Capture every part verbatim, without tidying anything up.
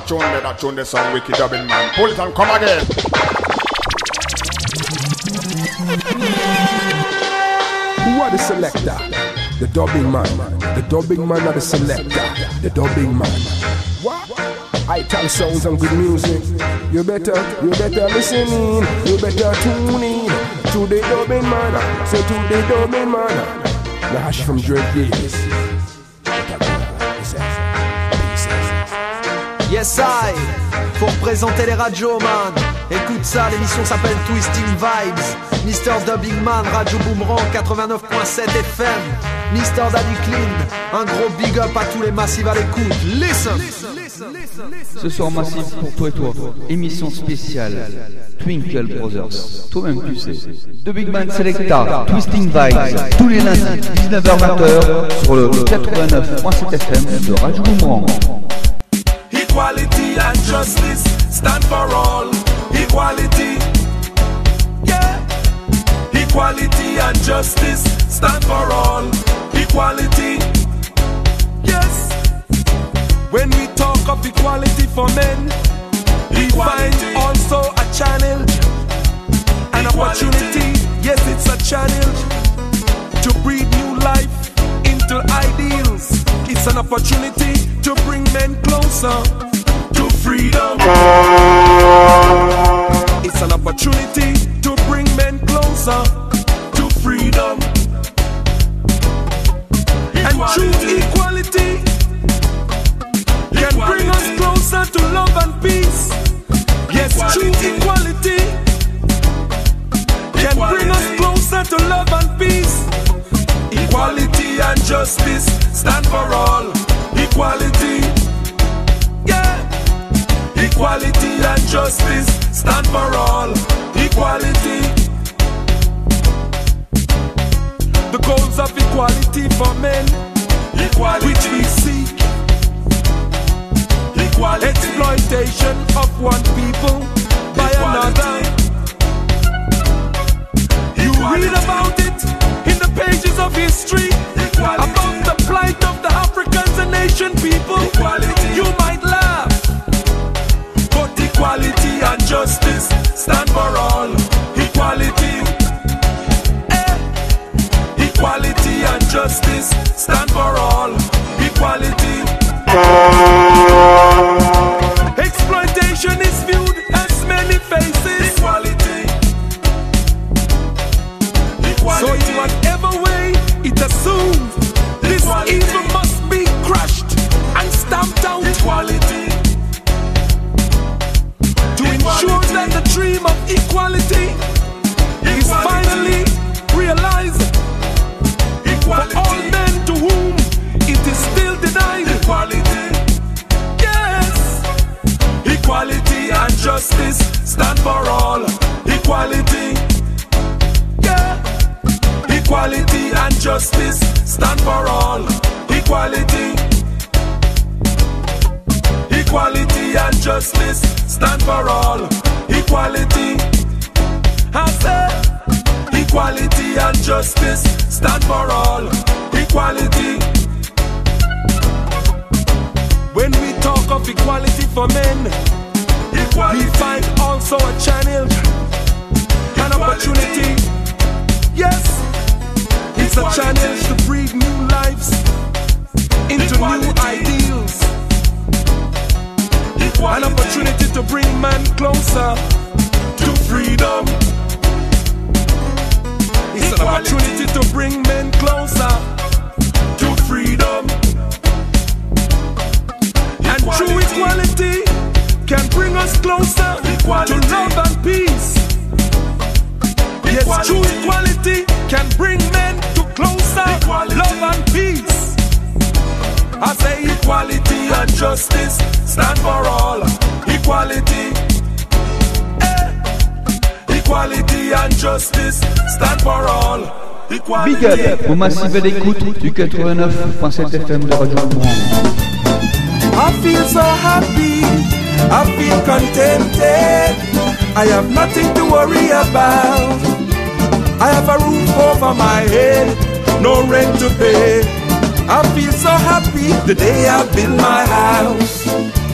tune there, that tune there sound wicked dubbing man. Pull it and come again. Who are the selector? The dubbing man. The dubbing man are the selector. The dubbing man. What? I tell sounds and good music. You better, you better listen in. You better tune in to the dubbing man. So to the dubbing man. Nash from Dread Davis. Yes I, pour présenter les radios man. Écoute ça, l'émission s'appelle Twisting Vibes. Mister Dubbing Man, Radio Boomerang quatre-vingt-neuf point sept F M. Mister Daddy Clean, un gros big up à tous les massifs à l'écoute. Listen. Ce soir massif pour toi et toi. Émission spéciale Twinkle Brothers. Toi-même tu sais. The Big Man Selecta, Twisting Vibes. Tous les lundis, dix-neuf heures vingt sur le quatre-vingt-neuf point sept F M de Radio Boomerang. Equality and justice stand for all. Equality, yeah. Equality and justice stand for all. Equality, yes. When we talk of equality for men, we find also a channel, an opportunity. Yes, it's a channel to breathe new life into ideals. It's an opportunity to bring men closer to freedom. It's an opportunity to bring men closer to freedom. And true equality can bring us closer to love and peace. Yes, true equality can bring us closer to love and peace. Equality and justice stand for all. Equality, yeah. Equality and justice stand for all. Equality. The goals of equality for men, equality, which we seek. Equality. Exploitation of one people by equality. Another. You equality. Read about it in the pages of history. Equality. About the plight of the Africans and Asian people. Equality. You might laugh, but equality and justice stand for all. Equality, eh. Equality and justice stand for all. Equality. Exploitation is viewed as many faces. Equality. Equality. So in whatever way it assumes, this equality. Evil must be crushed and stamped out. Equality. To equality. Ensure that the dream of equality, equality. Is finally realized. Equality. For all men to whom it is still denied. Equality. Yes. Equality and justice stand for all. Equality. Yeah. Equality and justice stand for all. Equality. Equality and justice stand for all. Equality. I say equality and justice stand for all. Equality. When we talk of equality for men, equality. We find also a channel, equality. An opportunity. Yes, it's equality. A channel to breathe new lives into equality. New ideals. Equality. An opportunity to bring man closer to freedom. It's equality. An opportunity to bring men closer to freedom. And equality. True equality can bring us closer equality. To love and peace. Equality. Yes, true equality can bring men to closer equality. Love and peace. I say equality and justice stand for all. Equality, eh. Equality and justice stand for all. Equality. Big up au massif d'écoute du quatre-vingt-neuf point sept F M de Radio Boomerang. I feel so happy, I feel contented. I have nothing to worry about. I have a roof over my head, no rent to pay. I feel so happy the day I build my house.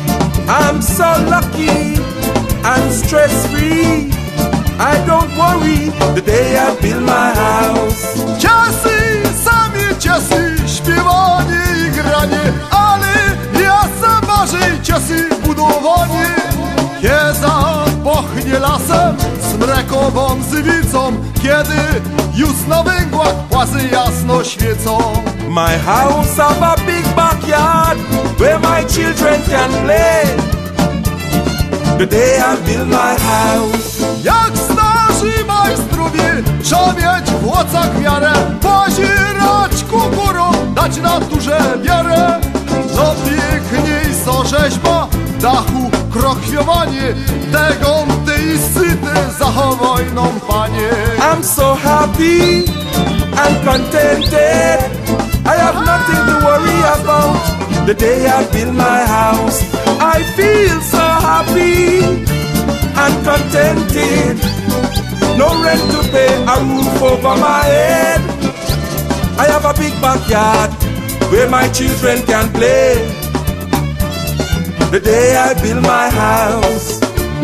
I'm so lucky and stress-free. I don't worry the day I build my house. Czasy, sami czasy, śpiewanie i granie, ale ja sam bardziej czasy budowanie. Kiedy pochnie lasem, smrekową zywicą, kiedy już na węgłach płazy jasno świecą. My house have a big backyard where my children can play. The day I build my house. Jak starzy majstrowie, trzeba mieć w łocach wiarę, pozierać kukurą, dać naturze wiarę. No piękniejsza rzeźba, dachu krochwiowanie, tego ty i syty zachowaj nam, panie. I'm so happy and contented. I have nothing to worry about the day I build my house. I feel so happy and contented. No rent to pay, a roof over my head. I have a big backyard where my children can play. The day I build my house.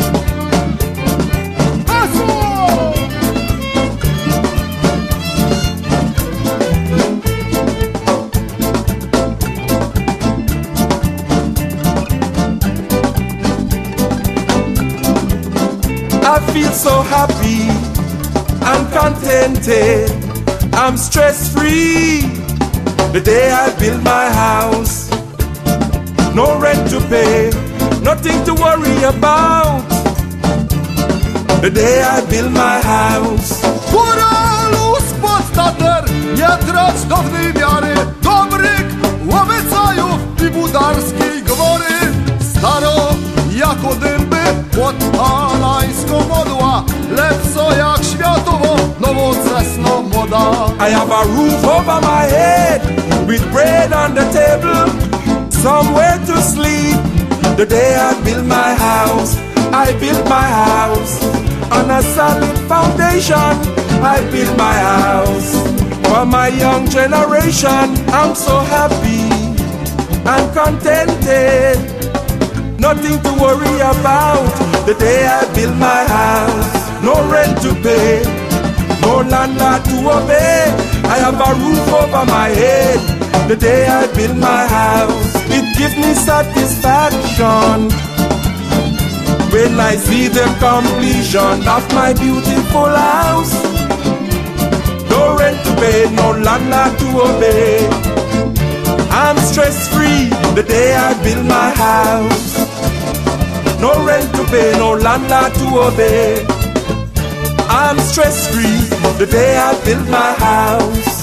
I feel so happy and contented. I'm stress-free the day I build my house. No rent to pay, nothing to worry about the day I build my house. Góralu spod tater, nie trać dawnej miary, dobrych łowicajów i budarskiej gwory. Staro jako dęby pod alańską modła, lepso jak światowo nowoczesna moda. I have a roof over my head with bread on the table, somewhere to sleep. The day I build my house, I build my house on a solid foundation. I build my house for my young generation. I'm so happy and contented, nothing to worry about the day I build my house. No rent to pay, no landlord to obey. I have a roof over my head the day I build my house. It gives me satisfaction when I see the completion of my beautiful house. No rent to pay, no landlord to obey. I'm stress-free the day I build my house. No rent to pay, no landlord to obey. I'm stress-free the day I build my house.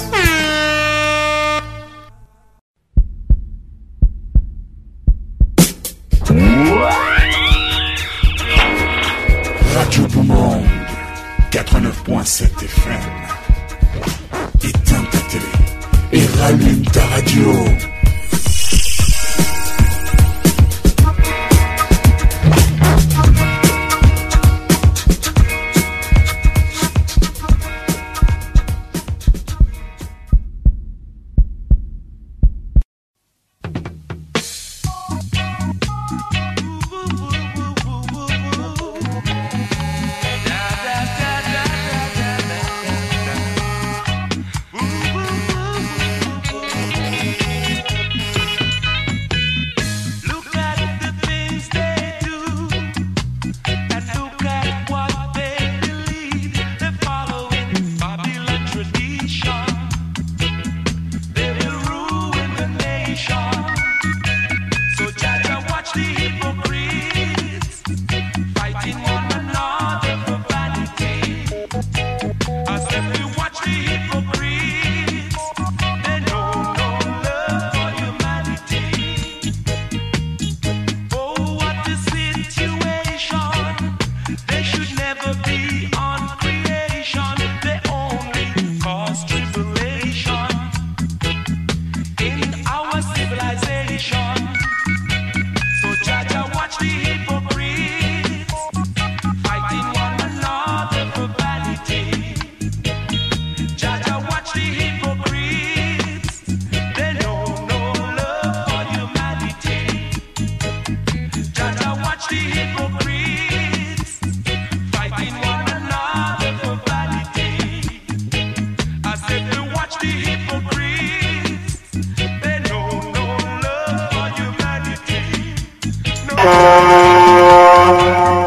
Radio Boomerang quatre-vingt-neuf point sept F M. Éteins ta télé et rallume ta radio. hypocrites, fighting one another for vanity. I said to watch the hypocrites, they know no love for humanity. No.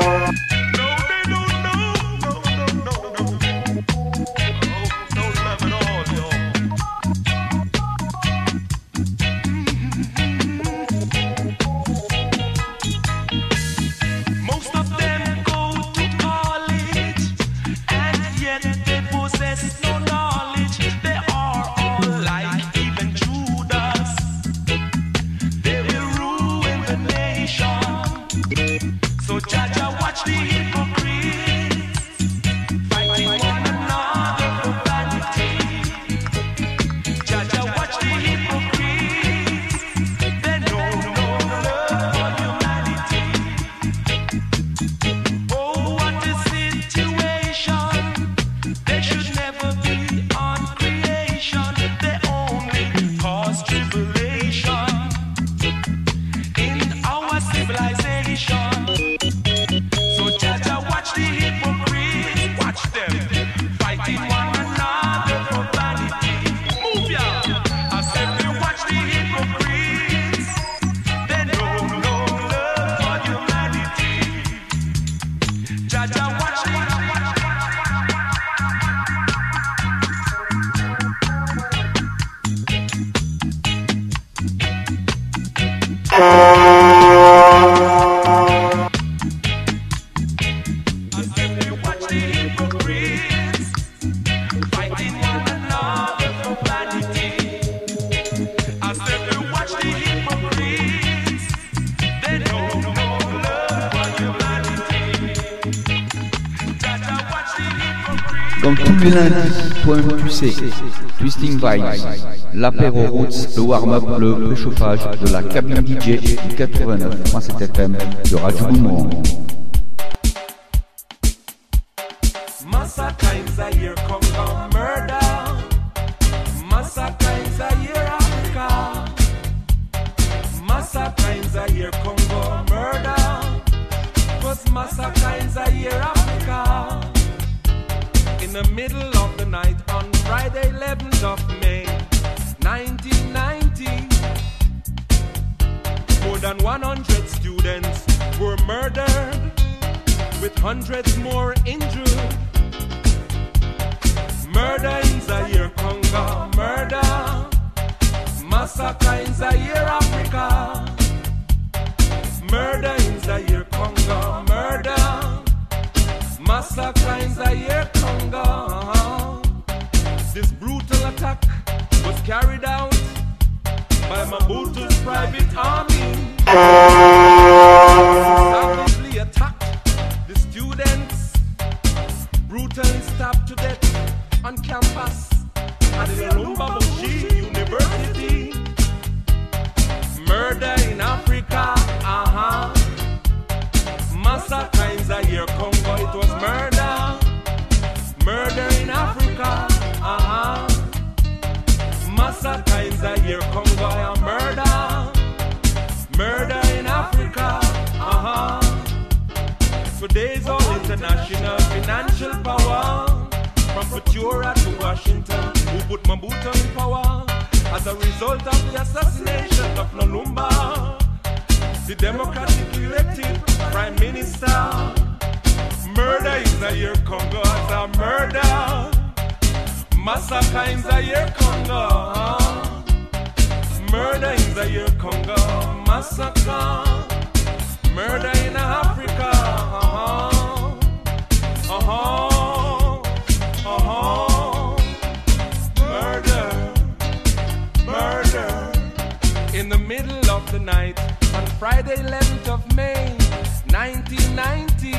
Comme tous les lundis, toi-même tu sais, Twisting Vibes, l'apéro roots, le warm-up, le préchauffage de la cabine D J du quatre-vingt-neuf point sept F M de Radio Boomerang. In the middle of the night on Friday eleventh of May nineteen ninety, more than one hundred students were murdered, with hundreds more injured. Murder in Zaire, Congo, murder, massacre in Zaire, Africa. Murder in Zaire, Congo, murder, massacre in Zaire, Congo. This brutal attack was carried out by Mobutu's private army. Savagely attacked the students, brutally stabbed to death on campus at the Lubumbashi University. Murder in Africa, uh-huh. Massacre in Zaire, Congo, it was murder. Murder in Africa, uh-huh. Massacre in Zaire, Congo, a murder. Murder in Africa, uh-huh. Today's all international financial power, from Pretoria to Washington, who put Mobutu in power as a result of the assassination of Lumumba, the democratically elected prime minister. Murder in Zaire, Congo, as a murder. Massacre in Zaire, Congo. Murder in Zaire, Congo. Massacre. Murder in Africa. Uh-huh. Uh-huh. Uh-huh. Murder. Murder. In the middle of the night, on Friday eleventh of May nineteen ninety,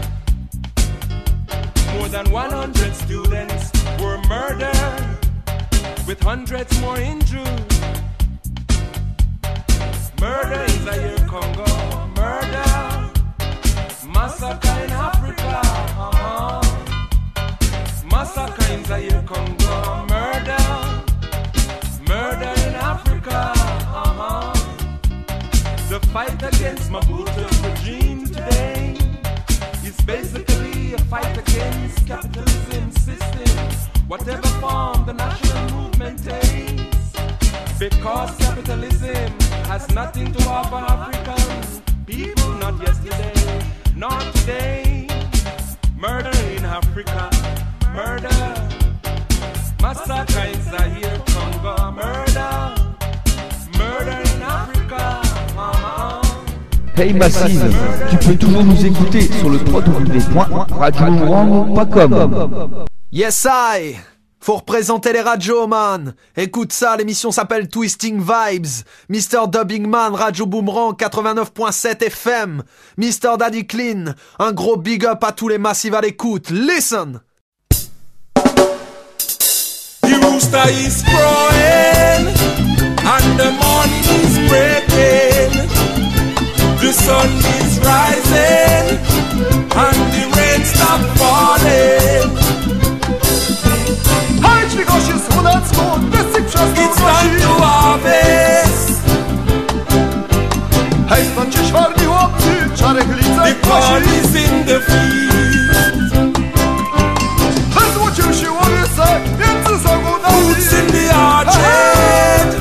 more than one hundred students were murdered, with hundreds more injured. Murder in Zaire, Congo, murder. Massacre in Africa, uh-huh. Massacre in Zaire, Congo, murder. Murder in Africa, uh-huh. The fight against Mobutu's regime today capitalism system, whatever form the national movement takes. Because capitalism has nothing to offer African people, not yesterday, not today. Murder in Africa, murder. Massacre in Zaire, Congo, murder. Murder in Africa, mama. Hey Massive, tu peux toujours nous écouter sur le w w w point radio boomerang point com. Yes I. Faut représenter les radios, man. Écoute ça, l'émission s'appelle Twisting Vibes. mister Dubbing Man, Radio Boomerang quatre-vingt-neuf point sept F M. mister Daddy Clean, un gros big up à tous les massifs à l'écoute. Listen. The rooster is crowing and the morning is breaking. The sun is rising and the rain stop falling. It's time to harvest. The corn is in the field. Roots in the orchard.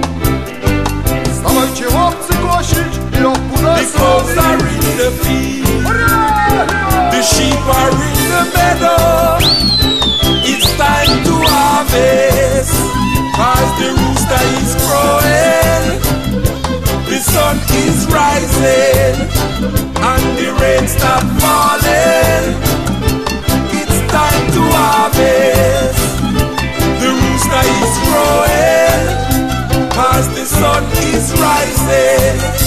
The cows are in the field. The sheep are in the meadow. It's time to harvest, cause the rooster is crowing, the sun is rising, and the rain stop falling. It's time to harvest, the rooster is crowing, cause the sun is rising.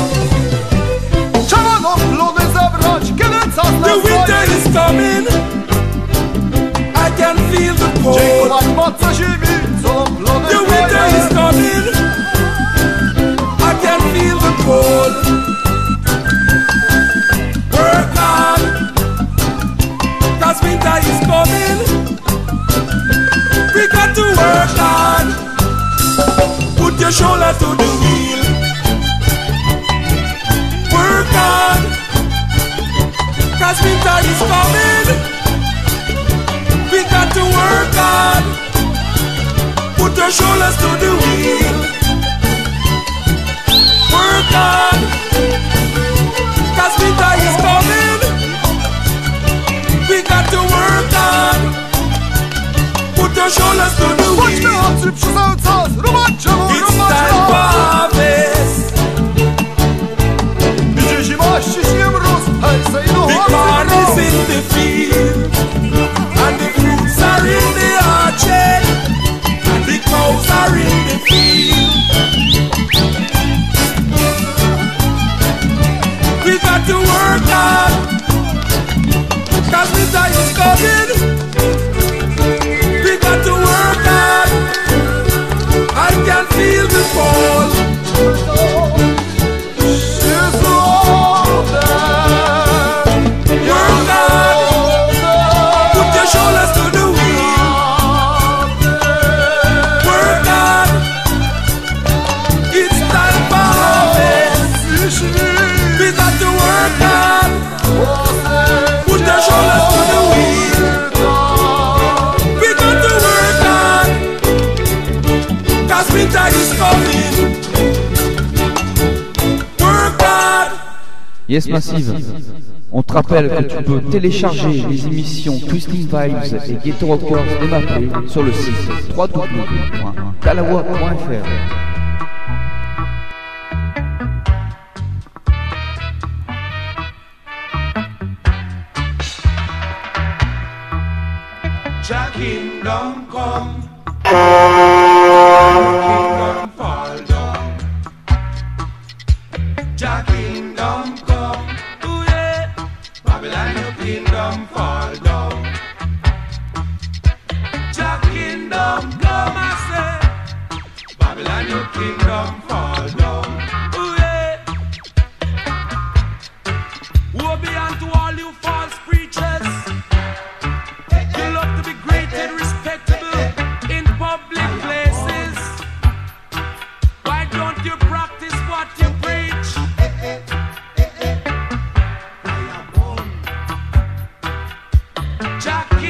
The winter is coming, I can feel the cold. The winter is coming, I can feel the cold. Work hard, cause winter is coming. We got to work hard. Put your shoulder to the wheel. Work hard, cause winter is coming. We got to work hard. Put your shoulders to the wheel. Work hard, cause winter is coming. We got to work hard. Put your shoulders to the wheel. It's time for harvest. The corn is in the field, and the fruits are in the orchard, and the cows are in the field. We got to work hard, cause winter is coming. We got to work hard. I can feel the cold. She's older. Work hard. Put your shoulders to the wheel. Work hard. It's time for harvest. We got to work hard. Put your shoulders to the wheel. We got to work hard, cause winter is coming. Work hard. Yes Massive, on te rappelle que tu peux télécharger les émissions Twisting Vibes et Ghetto Rockers démappées sur le site w w w point talawa point f r. Jah kingdom come, kingdom fall down. Jah kingdom come, ooh yeah. Babylon your kingdom fall down. Jah kingdom come, I say. Babylon your kingdom fall down. Ooh yeah. Woe be unto all you false preachers. You love to be great and respectable in public places. Why don't you practice what you preach? Jah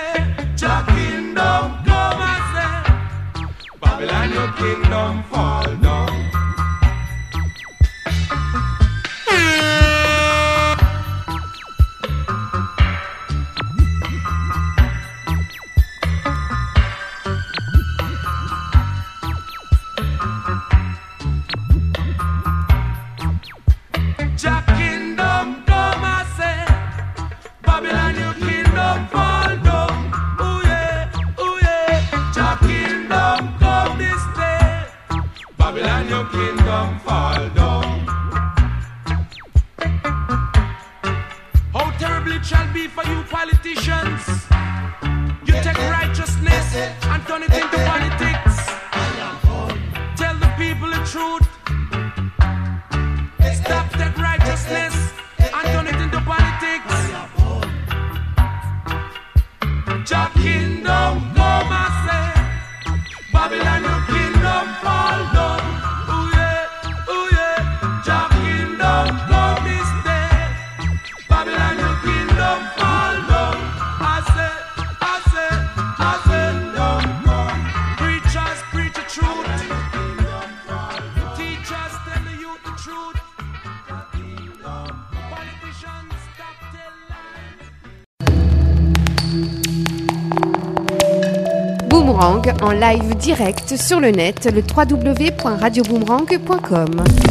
yeah. Jah kingdom come, I say. Babylon, your kingdom fall down. Kingdom fall down. How terrible it shall be for you politicians. You take righteousness and turn it into politics. Tell the people the truth. Stop that righteousness and turn it into politics. Jah kingdom come, I say. Babylon, your kingdom fall down. Boomerang en live direct sur le net, le w w w point radio boomerang point com.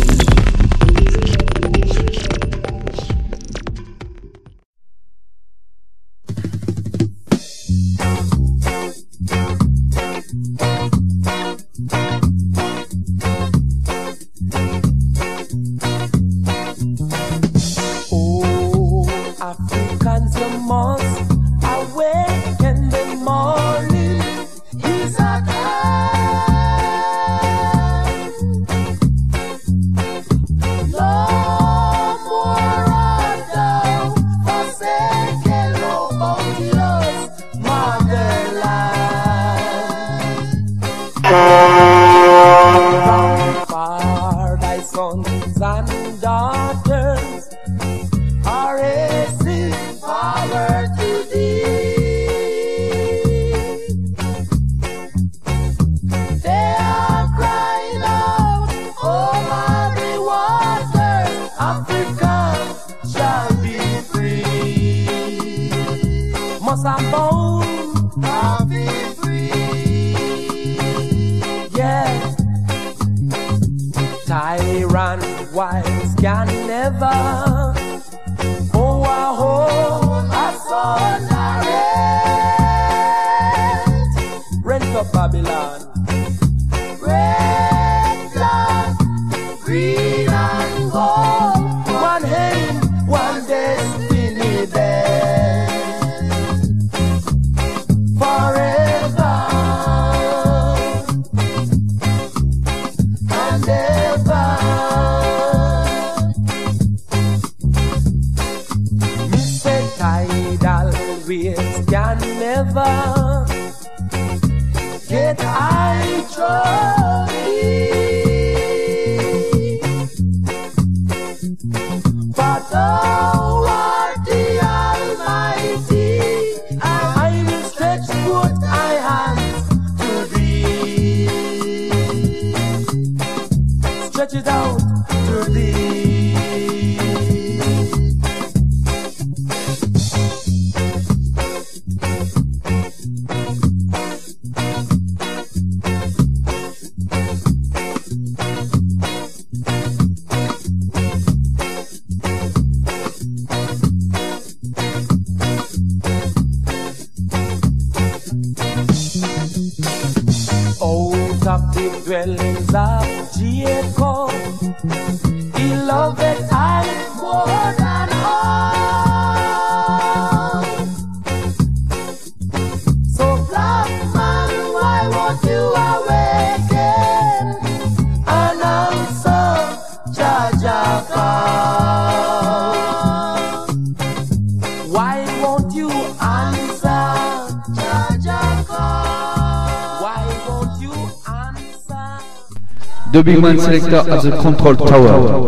The Big Man Selector at the control tower.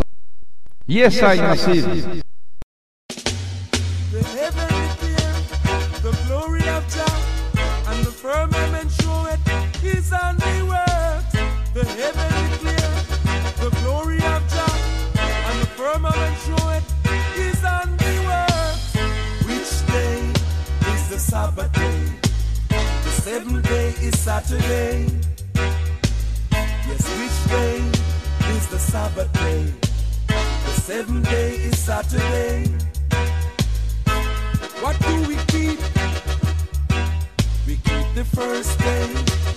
Yes, I Massive. The heaven is here, the glory of Jah. Sabbath day. The seventh day is Saturday. Yes, which day is the Sabbath day? The seventh day is Saturday. What do we keep? We keep the first day.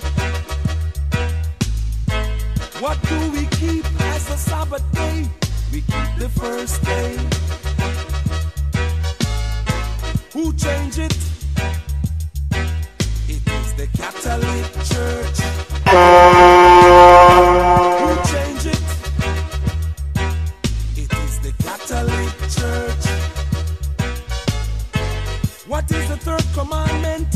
What do we keep as the Sabbath day? We keep the first day. Who changed it? It is the Catholic Church. Who changed it? It is the Catholic Church. What is the third commandment?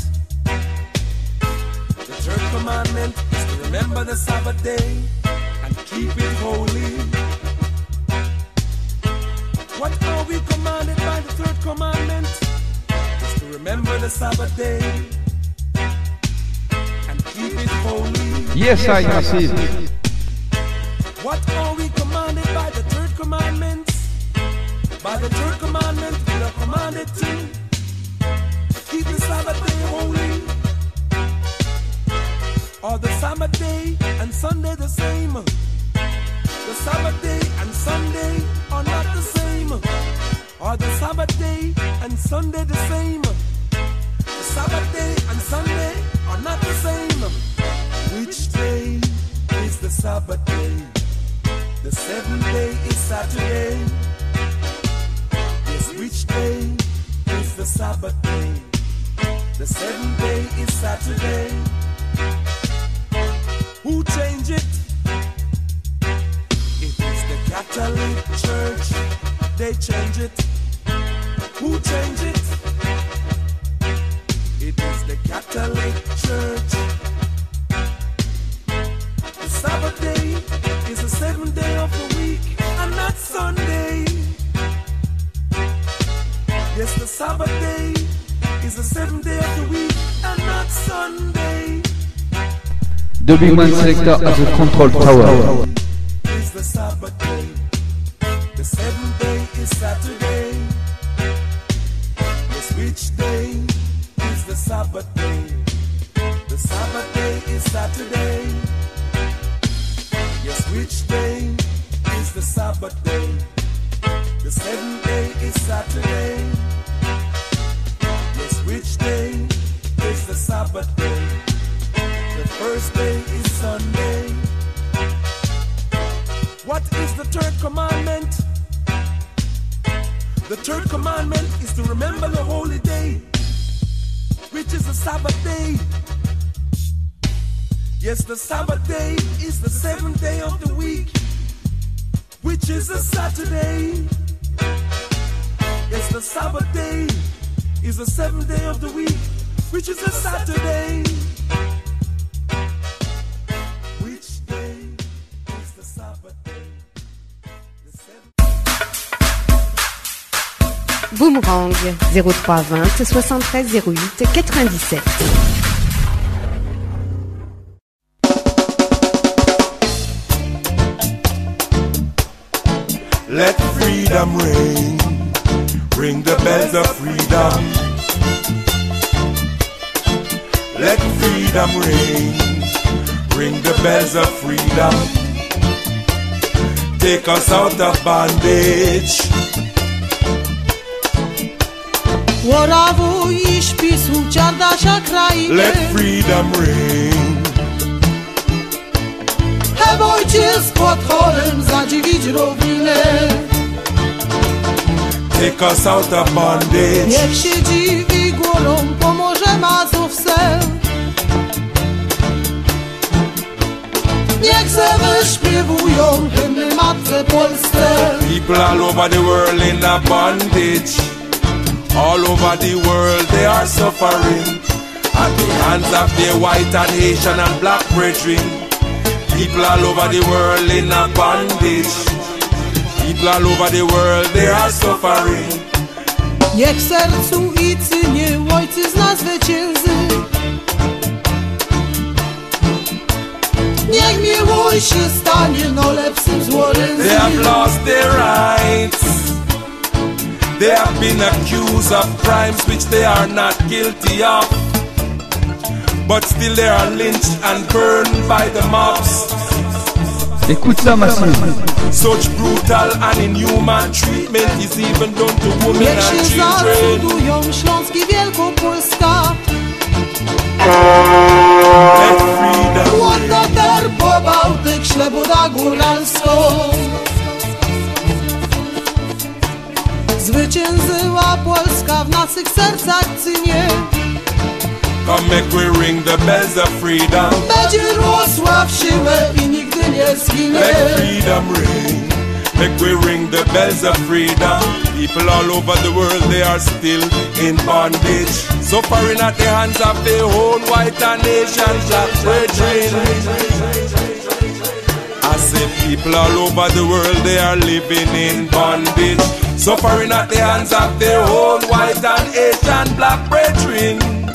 The third commandment is to remember the Sabbath day and keep it holy. What are we commanded by the third commandment? Is to remember the Sabbath day and keep it holy. Yes, I Massive. What are we commanded by the third commandment? By the third commandment, we are commanded to keep the Sabbath day holy. Are the Sabbath day and Sunday the same? The Sabbath day and Sunday are not the same. Are the Sabbath day and Sunday the same? The Sabbath day and Sunday are not the same. Which day is the Sabbath day? The seventh day is Saturday. Yes, which day is the Sabbath day? The seventh day is Saturday. Who changed it? It is the Catholic Church. They change it. Who changed it? It is the Catholic Church. The Sabbath day is the seventh day of the week and not Sunday. Yes, the Sabbath day is the seventh day of the week and not Sunday. The Big Man Selector at the control tower. Is the Sabbath day. The seventh day is Saturday. Yes, which day is the Sabbath day? The Sabbath day is Saturday. Yes, which day is the Sabbath day? The seventh day is Saturday. Yes, which day is the Sabbath day? The first day is Sunday. What is the third commandment? The third commandment is to remember the holy day, which is the Sabbath day. Yes, the Sabbath day is the seventh day of the week, which is a Saturday. Yes, the Sabbath day is the seventh day of the week, which is a Saturday. Which day is the Sabbath day? The seventh. Boomerang zéro trois vingt soixante-treize zéro huit quatre-vingt-dix-sept. Let freedom ring, ring the bells of freedom. Let freedom ring, ring the bells of freedom. Take us out of bondage. Let freedom ring. Take us out of bondage. Niech się dziwi górą, pomoże Mazowce. Niech se wyśpiewują hymny Matce Polsce. People all over the world in a bondage. All over the world they are suffering at the hands of their white and Asian and black brethren. People all over the world in a bondage. People all over the world they are suffering. Niech sercu i cynie ojczyzna zwycięży. Niech miłość się stanie no lepszym złorem. They have lost their rights. They have been accused of crimes which they are not guilty of, but still they are lynched and burned by the mobs. Écoute ça, Massive. Such brutal and inhuman treatment is even done to women Niech and się children. zacudują Śląsk i Wielkopolska. Let freedom Łotater po Bałtyk, Ślebuda Góralską. Zwyciężyła Polska w naszych sercach cynie. come make we ring the bells of freedom. Będzie rosła w siłę i nigdy nie zginie. Let freedom ring. Make we ring the bells of freedom. People all over the world, they are still in bondage, suffering at the hands of the whole white and Asian black brethren. I say people all over the world, they are living in bondage, suffering at the hands of the whole white and Asian black brethren.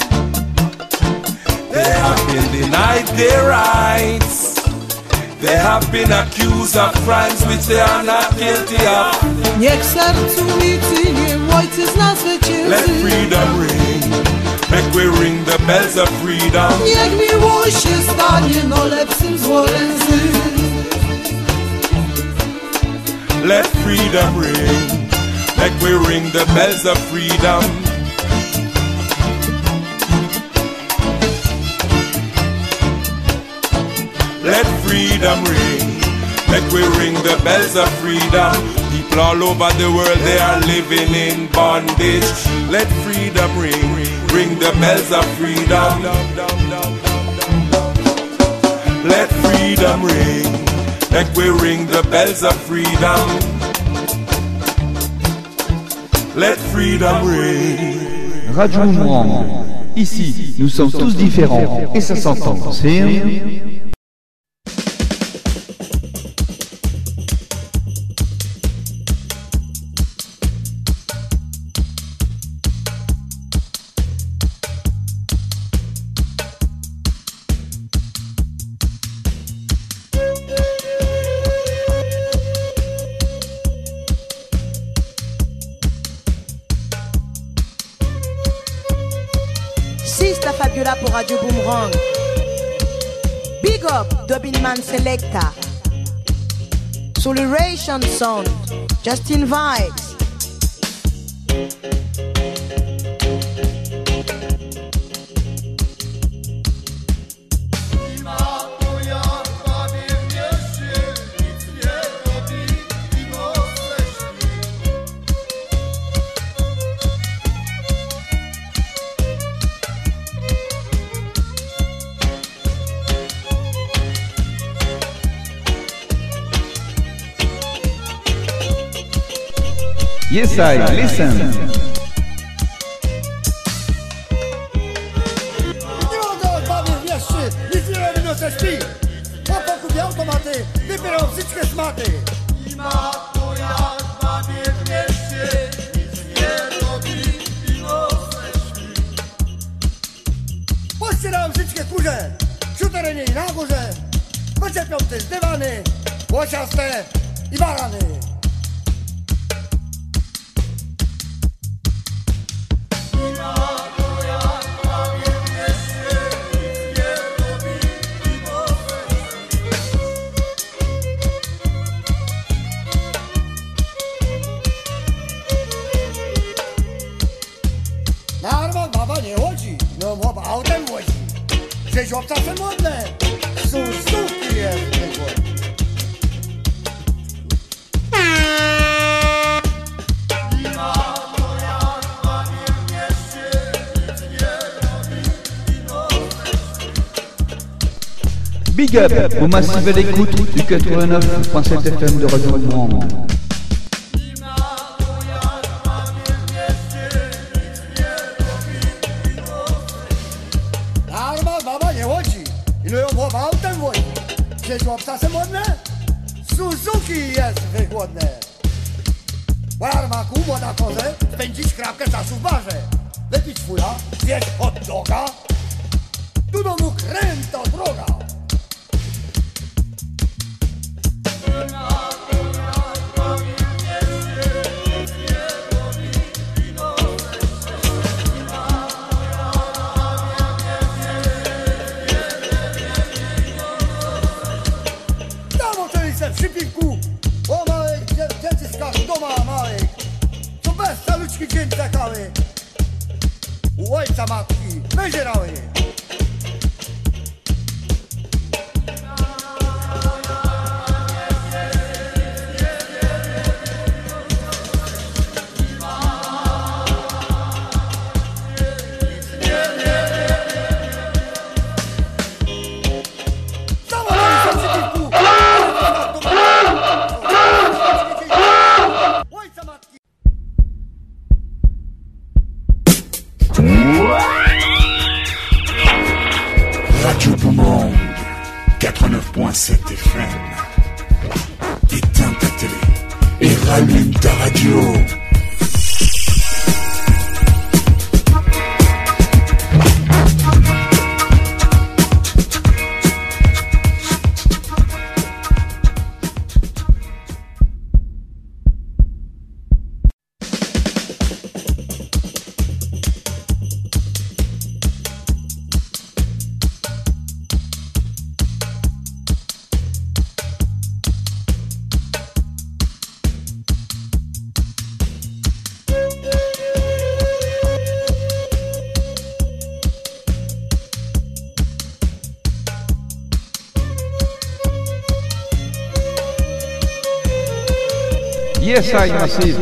They have been denied their rights. They have been accused of crimes which they are not guilty of. Niech w sercu liczy nie ojczyzna zwycięży. Let freedom ring. Make we ring the bells of freedom. Niech miłość się stanie no lepszym złolenzy. Let freedom ring. Make we ring the bells of freedom. Let freedom ring. Make we ring the bells of freedom. People all over the world, they are living in bondage. Let freedom ring. Ring the bells of freedom. Let freedom ring. Make we ring the bells of freedom. Let freedom ring. Radio Boomerang. Ici, nous sommes tous différents et ça s'entend. C'est Sista Fabiola pour Radio Boomerang. Big up Dubbing Man Selecta. Sur le Ration Sound, Justin Vibes. Yes, I listen. Pościeram wszystkie kurze, siuterenie i na górze, poczepią te dywany, łosiaste i barany. Narwa baba nie chodzi, no mowa autem wozi. Że żobca se modne, Suzuki jest wygłodny. Big up au massif à l'écoute du quatre-vingt-neuf point sept F M de Radio Boomerang. Narwa baba nie chodzi, no mowa autem wozi. Że żobca se modne, Suzuki jest wygłodne. Barmaku, młoda kozę, spędzić krawkę czasu w barze. Wypić fula, zjeść hot doga, do domu kręta droga. doma małych, co bez caluczki dzień czekały, u ojca matki wyzierały. Radio Boumrong, quatre-vingt-neuf point sept F M. Éteins ta télé et rallume ta radio. Yes, I Massive.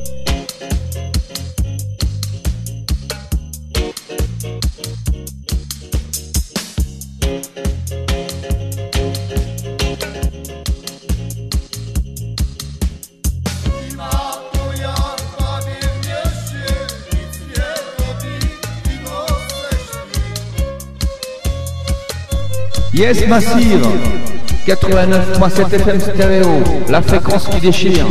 Yes, Massive. quatre-vingt-neuf point sept F M stéréo, la fréquence qui déchire.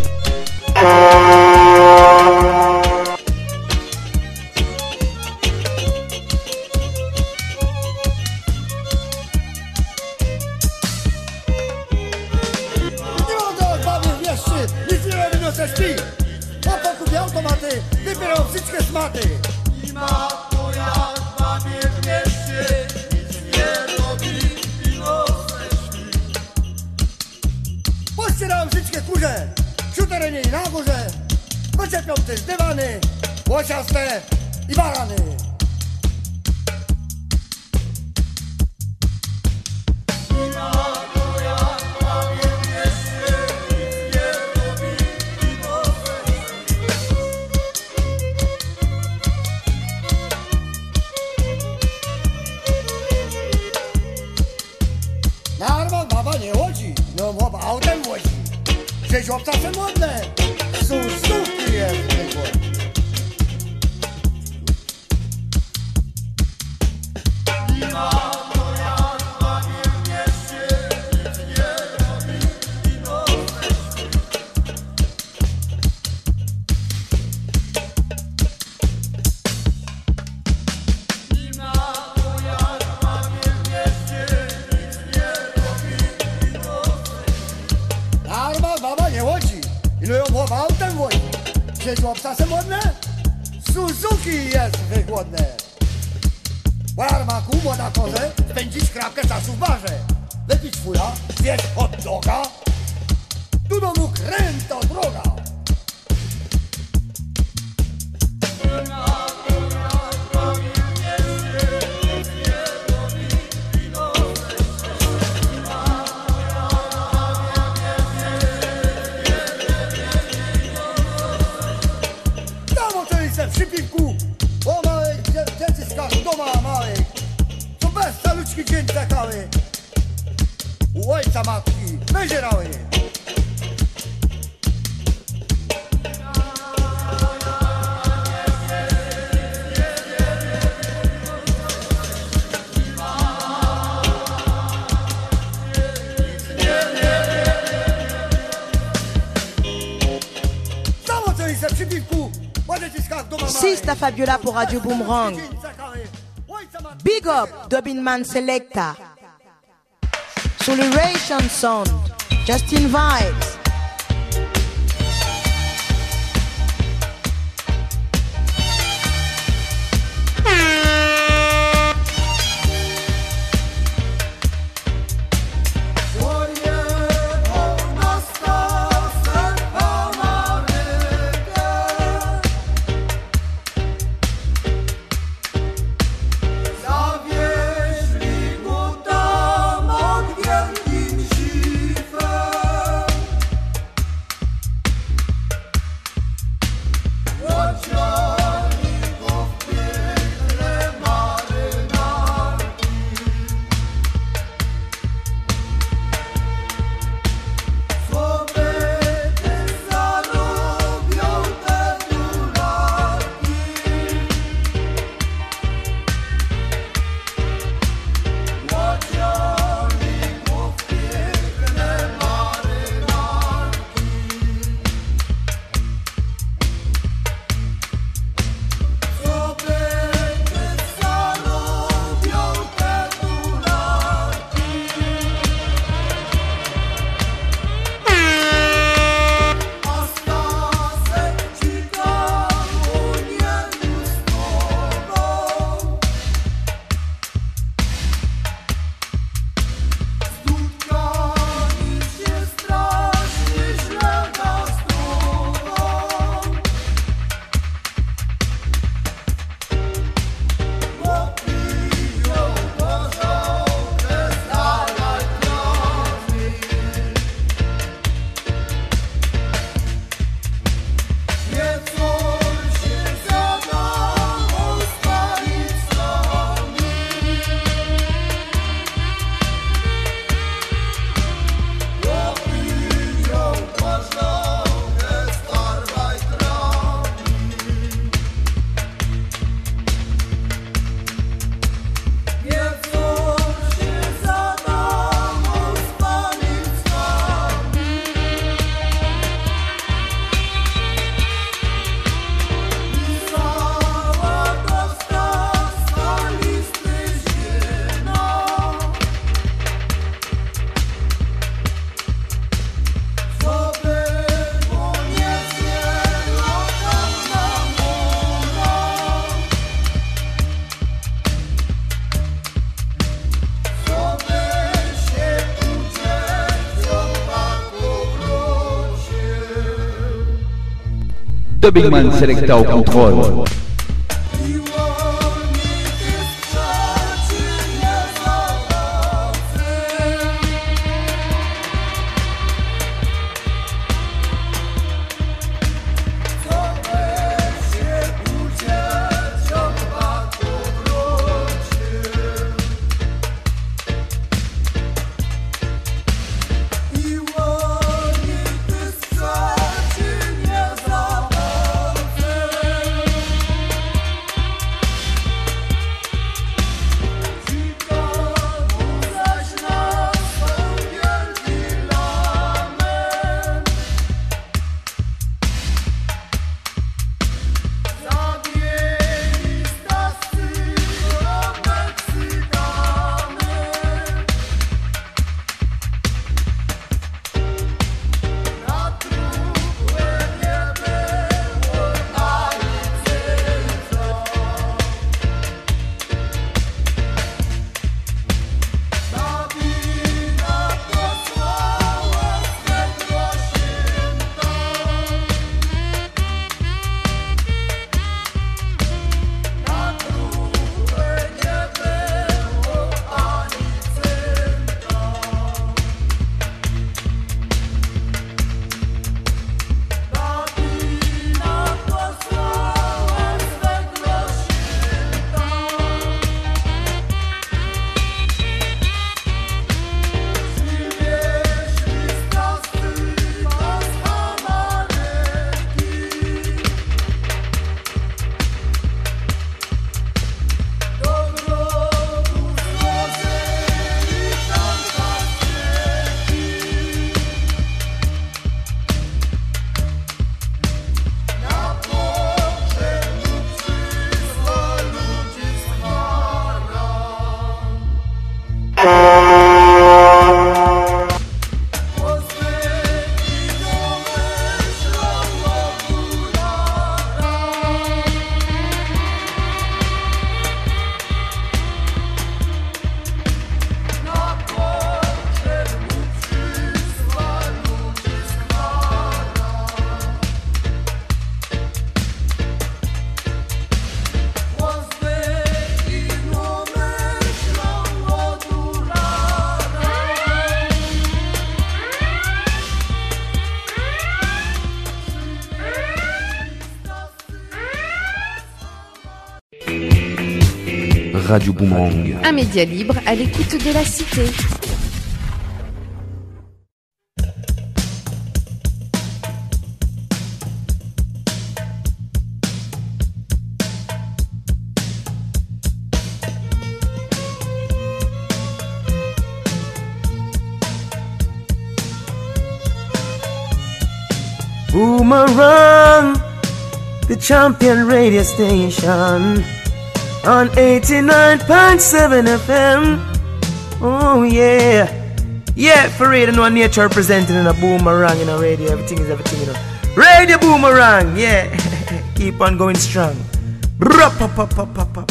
Pościerałem wszystkie kurze, w suterenie i na górze. Poczepią też dywany, łosiaste i barany. Na armat baba nie chodzi, no mob autem wozi. Że żłobca se modne, Suzuki jest wygodne. Baba nie łodzi, ino ją mowa autem wozi. Że żłobca se modne, Suzuki jest wygodne. W armaku młoda kozę, spędzić krawkę czasu w barze. Wypić fuja, zjeść hot doga, tu domu kręta droga. Przy piwku, o małych dzieciskach doma małych, co bez caluczki dzień czekały, u ojca matki wyzierały. Zamoczyli se przy piwku. Sista Fabiola pour Radio Boumrong. Big up Dubinman Selecta. Sur le Ration Sound, Justin Vibes. Twoje ponasta serca ma. The Big Man Selecta au contrôle. Radio Boomerang. Un média libre à l'écoute de la cité. Boomerang, the champion radio station on eighty-nine point seven F M. Oh yeah, yeah, for real, no nature represented in a boomerang in a radio. Everything is everything, you know. Radio Boomerang, yeah. Keep on going strong. Bruh, pop, pop, pop, pop, pop.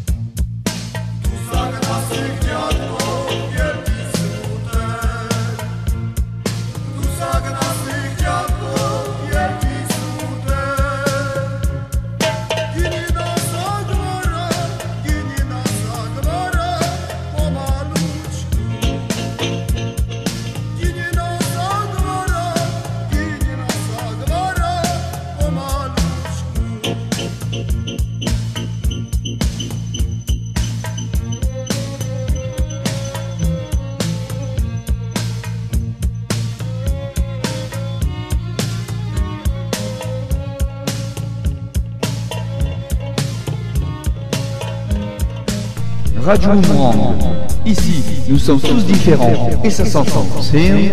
Radio Boomerang. Ici, nous sommes tous différents et ça s'entend. C'est...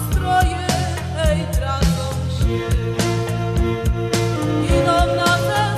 Idą na ten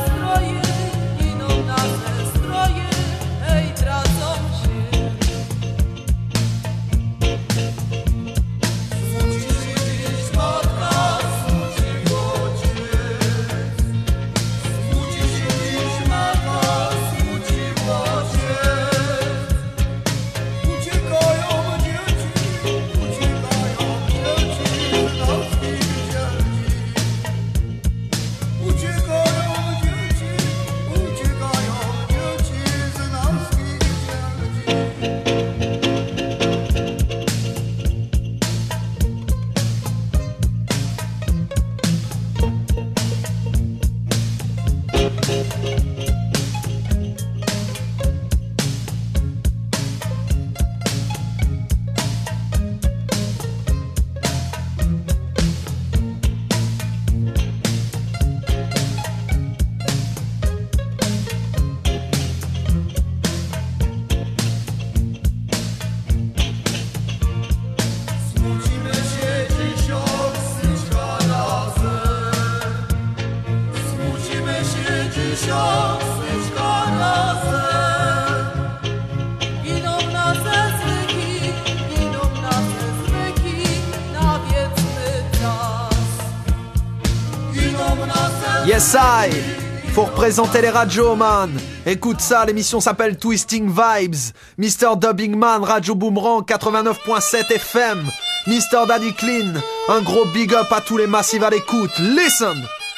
Yes I. Faut représenter les radios, man. Écoute ça, l'émission s'appelle Twisting Vibes. mister Dubbing Man, Radio Boomerang quatre-vingt-neuf point sept F M. mister Daddy Clean, un gros big up à tous les massifs à l'écoute. Listen.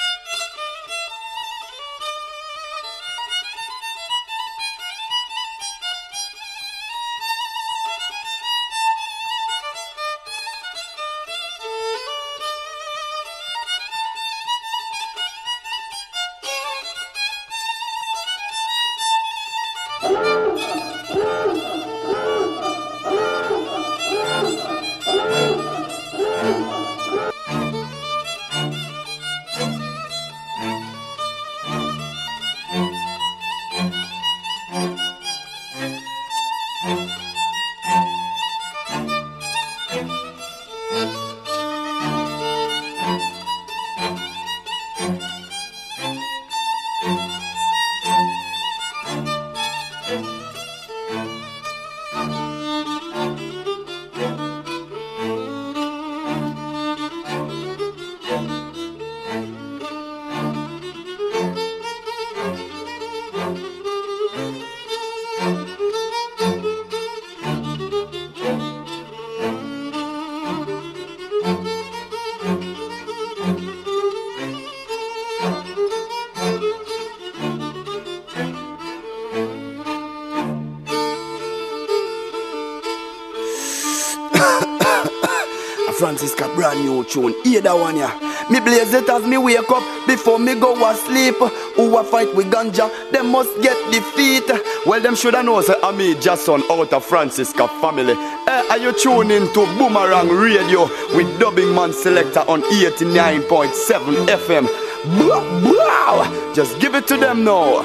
Francis got brand new tune, hear that one ya. Me blaze it as me wake up, before me go asleep. Who a fight with ganja, them must get defeat. Well, them shoulda know say I me Jason out of Francisca family. Eh, are you tuning to Boomerang Radio with Dubbing Man Selector on eighty-nine point seven F M? Blah, blah. Just give it to them now.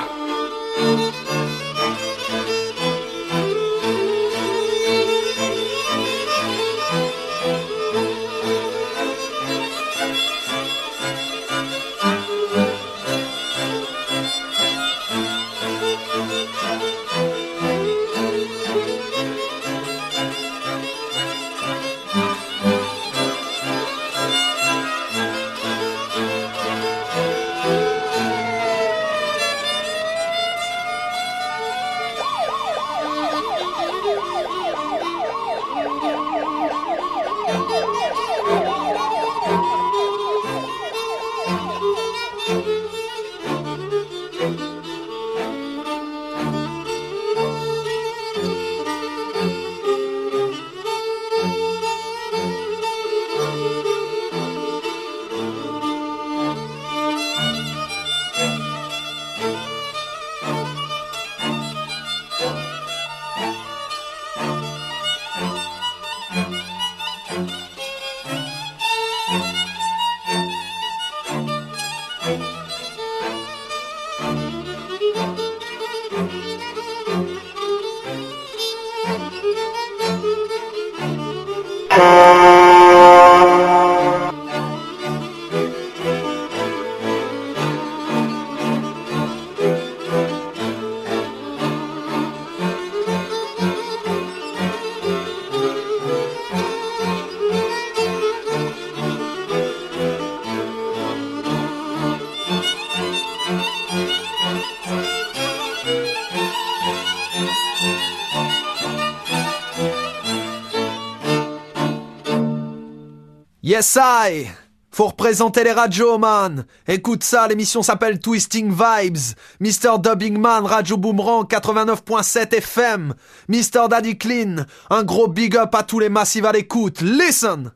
Yes I. Faut représenter les radios, man. Écoute ça, l'émission s'appelle Twisting Vibes. mister Dubbing Man, Radio Boomerang quatre-vingt-neuf point sept F M. mister Daddy Clean, un gros big up à tous les massifs à l'écoute. Listen.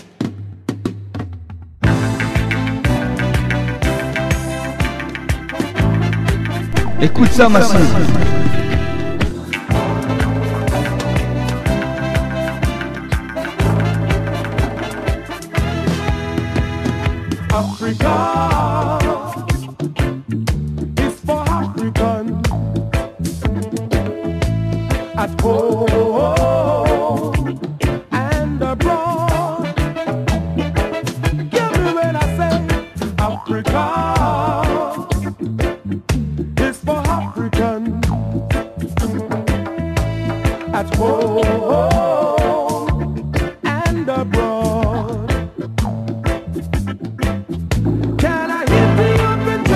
Écoute ça, massif. Africa is for African at home and abroad. Give me when I say Africa is for African at home and abroad. Can I hit me up and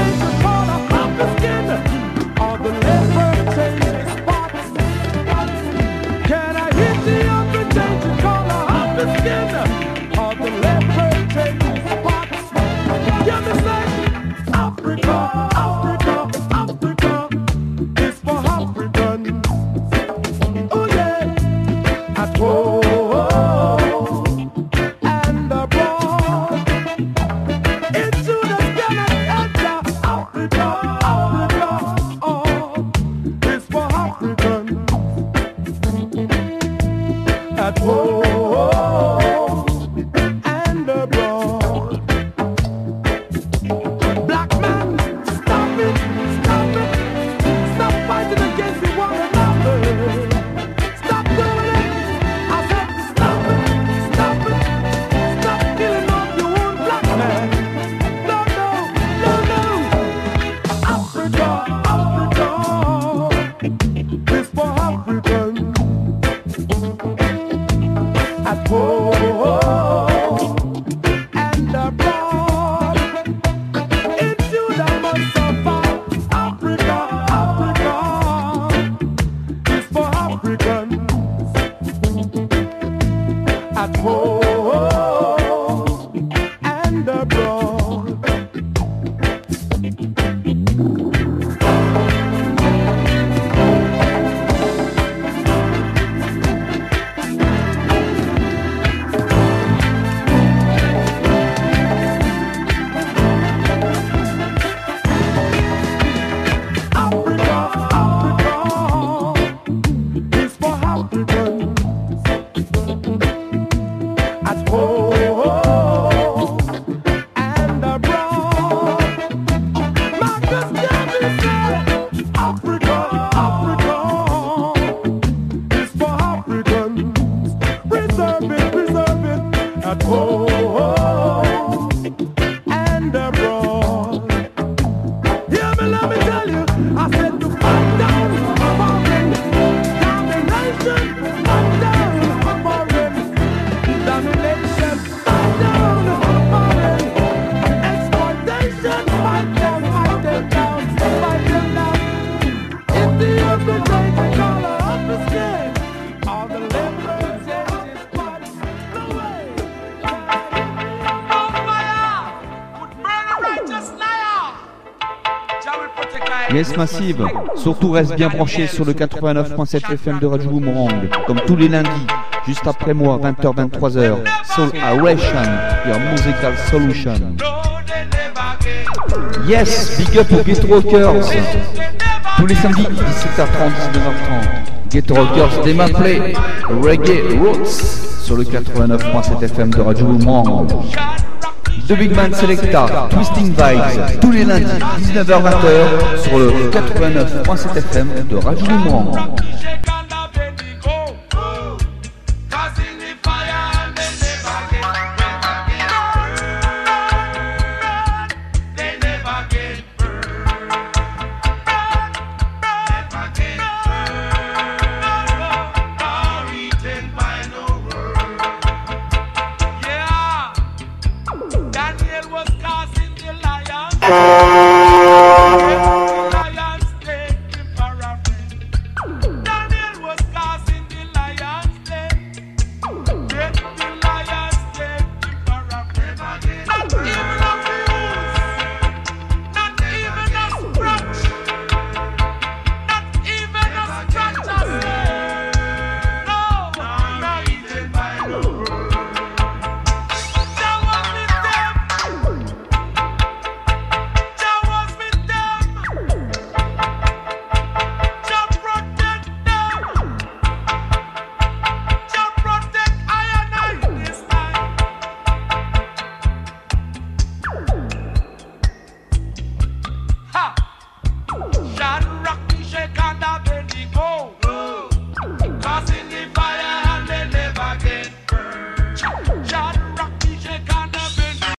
Yes Massive, surtout reste bien branché sur le quatre-vingt-neuf virgule sept F M de Radio Boomerang, comme tous les lundis, juste après moi, vingt heures vingt-trois heures, Soul Aeration, your musical solution. Yes, big up aux Ghetto Rockers, tous les samedis, dix-sept heures trente, dix-neuf heures trente, Ghetto Rockers démarplay, Reggae Roots, sur le quatre-vingt-neuf virgule sept F M de Radio Boomerang. The Big Man Selecta, Twisting Vibes, tous les lundis, dix-neuf heures vingt heures, sur le quatre-vingt-neuf virgule sept F M de Radio Boomerang. Oh